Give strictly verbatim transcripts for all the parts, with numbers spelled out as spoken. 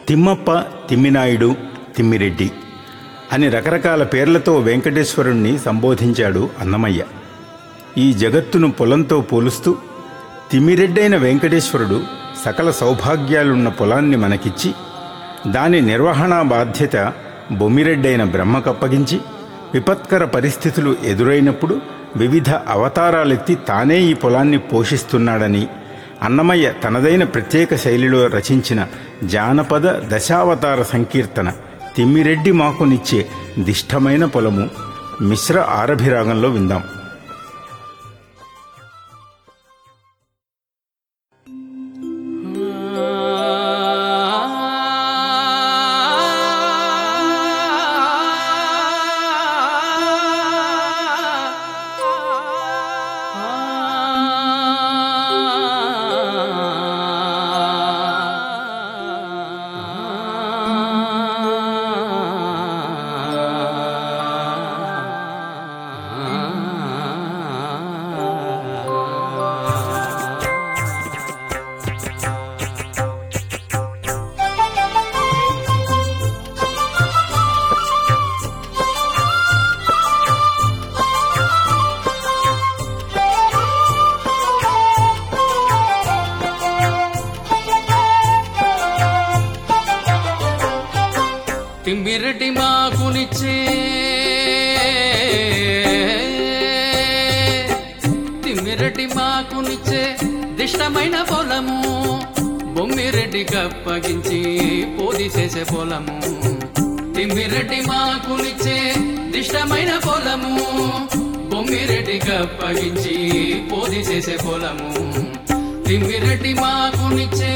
తిమ్మప్ప, తిమ్మినాయుడు, తిమ్మిరెడ్డి అని రకరకాల పేర్లతో వెంకటేశ్వరుణ్ణి సంబోధించాడు అన్నమయ్య. ఈ జగత్తును పొలంతో పోలుస్తూ తిమ్మిరెడ్డైన వెంకటేశ్వరుడు సకల సౌభాగ్యాలున్న పొలాన్ని మనకిచ్చి దాని నిర్వహణా బాధ్యత బొమ్మిరెడ్డైన బ్రహ్మకప్పగించి విపత్కర పరిస్థితులు ఎదురైనప్పుడు వివిధ అవతారాలెత్తి తానే ఈ పొలాన్ని పోషిస్తున్నాడని అన్నమయ్య తనదైన ప్రత్యేక శైలిలో రచించిన జానపద దశావతార సంకీర్తన తిమ్మిరెడ్డి మాకునిచ్చే దిష్టమైన పొలము మిశ్ర ఆరభిరాగంలో విందాం. తిమ్మిరెడ్డి మాకునిచ్చే తిమ్మిరెడ్డి మాకునిచ్చే దిష్టమైన పొలము బొమ్మిరెడ్డి కప్పగించి పోది చేసే పొలము. తిమ్మిరెడ్డి మాకునిచ్చే దిష్టమైన పొలము బొమ్మిరెడ్డి కప్పగించి పోది చేసే పొలము. తిమ్మిరెడ్డి మాకునిచ్చే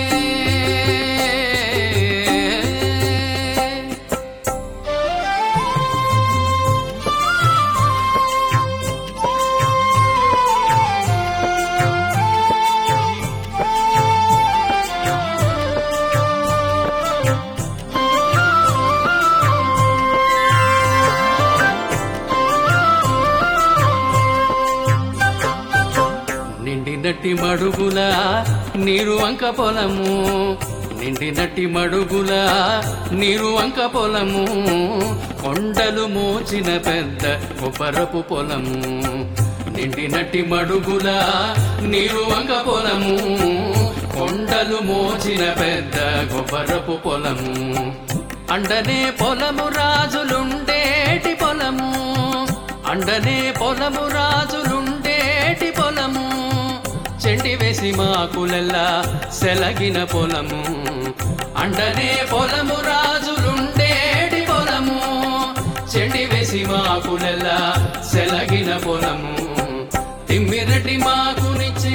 నిండినట్టి మడుగుల నీరు వంక పొలము నిండినట్టి మడుగుల నీరు వంక పొలము కొండలు మోచిన పెద్ద కొబ్బరపు పొలము. నిండినట్టి మడుగుల నీరు వంక పొలము కొండలు మోచిన పెద్ద కొబ్బరపు పొలము. అండనే పొలము రాజులుండేటి పొలము అండనే పొలము రాజులుండేటి పొలము చెండి వేసి మాకులెల్లా సెలగిన పొలము. అండనే పొలము రాజులుండేటి పొలము చెండి వేసి మాకులెల్లా సెలగిన పొలము. తిమ్మిరెడ్డి మాకునిచ్చే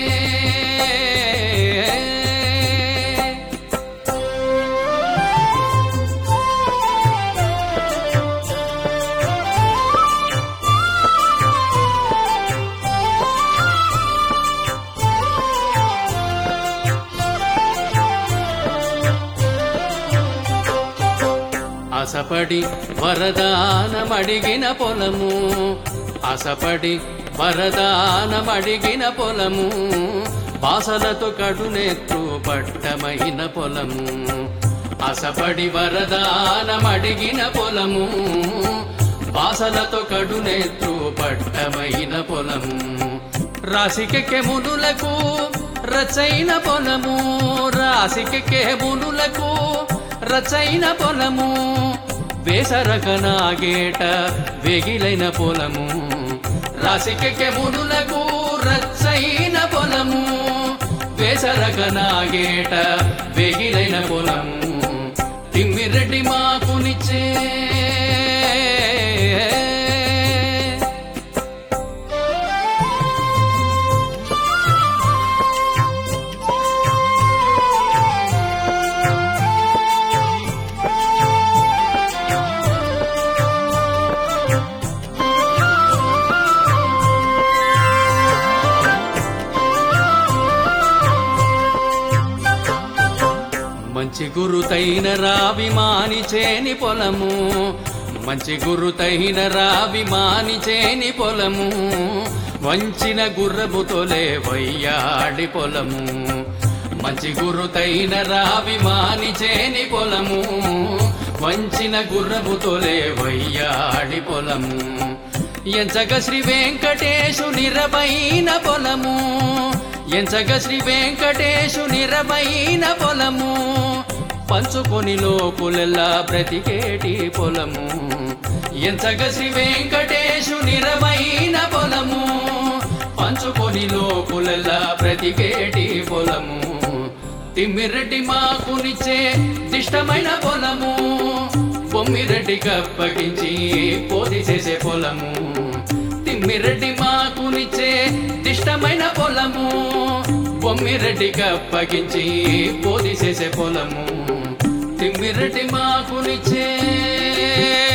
ఆశపడి వరదానమడిగిన పొలము ఆశపడి వరదానమడిగిన పొలము బాసలతో కడునెత్తు పట్టమైన పొలము. ఆశపడి వరదానమడిగిన పొలము బాసలతో కడునెత్తు పట్టమైన పొలము. రాశికెక్కే మునులకు రచైన పొలము రాశికెక్కే మునులకు రచైన పొలము వేసరక నాగేట వెగిలైన పొలము. రాశికెక్కే మునులకు రచైన పొలము వేసరక నాగేట వెగిలైన పొలము. తిమ్మిరెడ్డి మాకునిచ్చే మంచి గురుతైన రావి మాని చేని పొలము మంచి గురుతైన రావి మాని చేని పొలము వంచిన గుర్రబుతోలే వయ్యాడి పొలము. మంచి గురుతైన రావి మానిచేని పొలము వంచిన గుర్రము తొలే వయ్యాడి పొలము ఎంచగ శ్రీ వెంకటేశు నిరమైన పొలము ఎంచగ శ్రీ వెంకటేశు నిరమైన పొలము పంచుకొని లోకులెల్లా బ్రతికేటి పొలము ఎంచగ శ్రీ వెంకటేశు నిరమైన పొలము పంచుకొని లోకులెల్లా బ్రతికేటి పొలము తిమ్మిరెడ్డి మాకునిచ్చే దిష్టమైన పొలము బొమ్మిరెడ్డికి అప్పగించి పోది చేసే పొలము తిమ్మిరెడ్డి మాకునిచ్చే దిష్టమైన పొలము బొమ్మిరెడ్డికి అప్పగించి పోది చేసే పొలము తిమ్మిరెడ్డి మాకునిచ్చే